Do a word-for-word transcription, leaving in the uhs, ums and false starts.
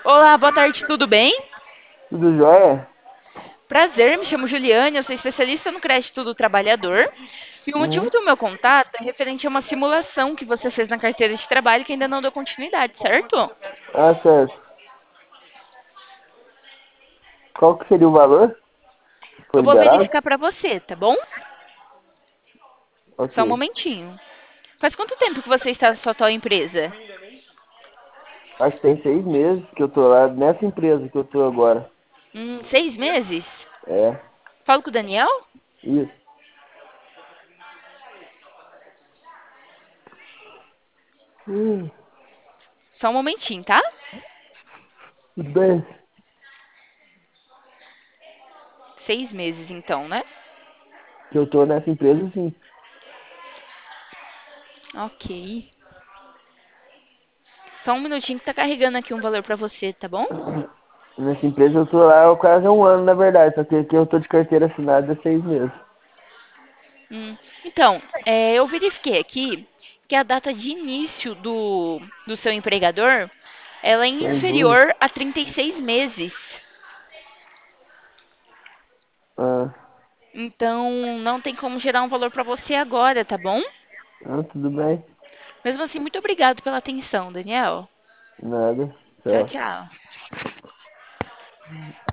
Olá, boa tarde, tudo bem? Tudo jóia? Prazer, me chamo Juliane, eu sou especialista no crédito do trabalhador. E o motivo Uhum. do meu contato é referente a uma simulação que você fez na carteira de trabalho que ainda não deu continuidade, certo? Ah, certo. Qual que seria o valor? Foi Eu vou liberado? verificar para você, tá bom? Ok. Só um momentinho. Faz quanto tempo que você está na sua atual empresa? Acho que tem seis meses que eu tô lá nessa empresa que eu tô agora. Hum, seis meses? É, Falo com o Daniel? isso. Hum, Só um momentinho, tá? tudo bem. Seis meses, então, né? Que eu tô nessa empresa, sim. Ok. Só um minutinho que tá carregando aqui um valor para você, tá bom? Nessa empresa eu tô lá há quase um ano, na verdade. Só que aqui eu tô de carteira assinada há seis meses. Hum, Então, é, eu verifiquei aqui que a data de início do, do seu empregador, ela é Tô em dúvida. inferior a trinta e seis meses. Ah, Então, não tem como gerar um valor para você agora, tá bom? ah, tudo bem. Mesmo assim, muito obrigado pela atenção, Daniel. Nada. Tchau, Tchau. tchau.